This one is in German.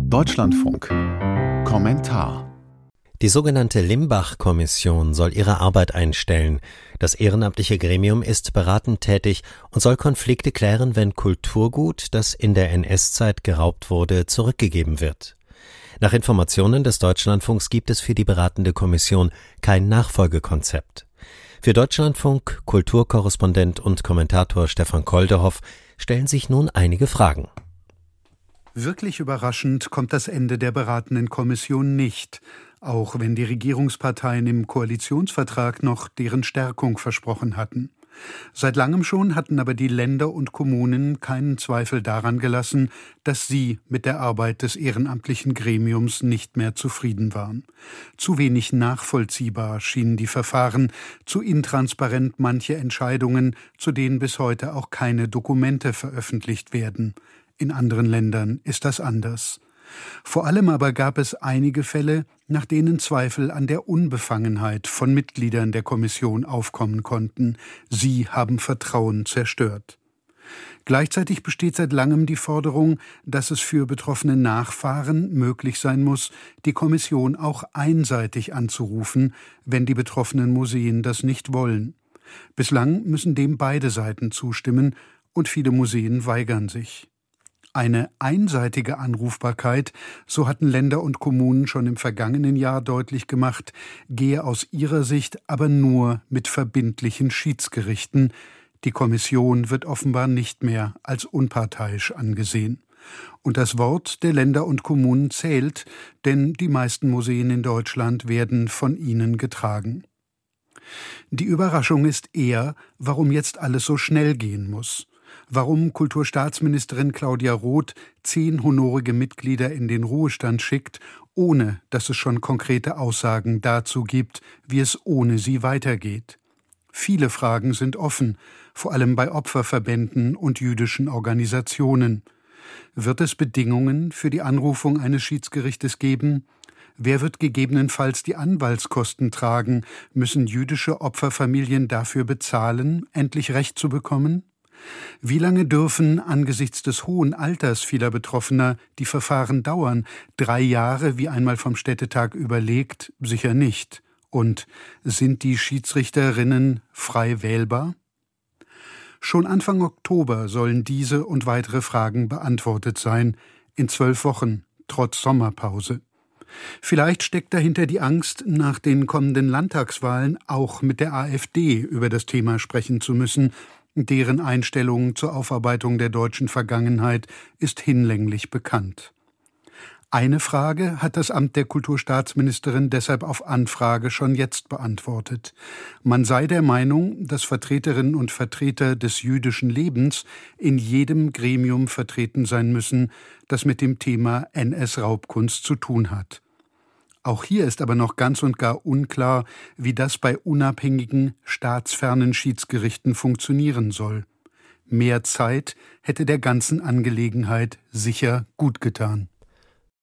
Deutschlandfunk. Kommentar. Die sogenannte Limbach-Kommission soll ihre Arbeit einstellen. Das ehrenamtliche Gremium ist beratend tätig und soll Konflikte klären, wenn Kulturgut, das in der NS-Zeit geraubt wurde, zurückgegeben wird. Nach Informationen des Deutschlandfunks gibt es für die beratende Kommission kein Nachfolgekonzept. Für Deutschlandfunk Kulturkorrespondent und Kommentator Stefan Koldehoff stellen sich nun einige Fragen. Wirklich überraschend kommt das Ende der beratenden Kommission nicht, auch wenn die Regierungsparteien im Koalitionsvertrag noch deren Stärkung versprochen hatten. Seit langem schon hatten aber die Länder und Kommunen keinen Zweifel daran gelassen, dass sie mit der Arbeit des ehrenamtlichen Gremiums nicht mehr zufrieden waren. Zu wenig nachvollziehbar schienen die Verfahren, zu intransparent manche Entscheidungen, zu denen bis heute auch keine Dokumente veröffentlicht werden. In anderen Ländern ist das anders. Vor allem aber gab es einige Fälle, nach denen Zweifel an der Unbefangenheit von Mitgliedern der Kommission aufkommen konnten. Sie haben Vertrauen zerstört. Gleichzeitig besteht seit langem die Forderung, dass es für betroffene Nachfahren möglich sein muss, die Kommission auch einseitig anzurufen, wenn die betroffenen Museen das nicht wollen. Bislang müssen dem beide Seiten zustimmen und viele Museen weigern sich. Eine einseitige Anrufbarkeit, so hatten Länder und Kommunen schon im vergangenen Jahr deutlich gemacht, gehe aus ihrer Sicht aber nur mit verbindlichen Schiedsgerichten. Die Kommission wird offenbar nicht mehr als unparteiisch angesehen. Und das Wort der Länder und Kommunen zählt, denn die meisten Museen in Deutschland werden von ihnen getragen. Die Überraschung ist eher, warum jetzt alles so schnell gehen muss. Warum Kulturstaatsministerin Claudia Roth 10 honorige Mitglieder in den Ruhestand schickt, ohne dass es schon konkrete Aussagen dazu gibt, wie es ohne sie weitergeht. Viele Fragen sind offen, vor allem bei Opferverbänden und jüdischen Organisationen. Wird es Bedingungen für die Anrufung eines Schiedsgerichtes geben? Wer wird gegebenenfalls die Anwaltskosten tragen? Müssen jüdische Opferfamilien dafür bezahlen, endlich Recht zu bekommen? Wie lange dürfen angesichts des hohen Alters vieler Betroffener die Verfahren dauern? 3 Jahre, wie einmal vom Städtetag überlegt? Sicher nicht. Und sind die Schiedsrichterinnen frei wählbar? Schon Anfang Oktober sollen diese und weitere Fragen beantwortet sein, in 12 Wochen, trotz Sommerpause. Vielleicht steckt dahinter die Angst, nach den kommenden Landtagswahlen auch mit der AfD über das Thema sprechen zu müssen. Deren Einstellung zur Aufarbeitung der deutschen Vergangenheit ist hinlänglich bekannt. Eine Frage hat das Amt der Kulturstaatsministerin deshalb auf Anfrage schon jetzt beantwortet. Man sei der Meinung, dass Vertreterinnen und Vertreter des jüdischen Lebens in jedem Gremium vertreten sein müssen, das mit dem Thema NS-Raubkunst zu tun hat. Auch hier ist aber noch ganz und gar unklar, wie das bei unabhängigen, staatsfernen Schiedsgerichten funktionieren soll. Mehr Zeit hätte der ganzen Angelegenheit sicher gut getan.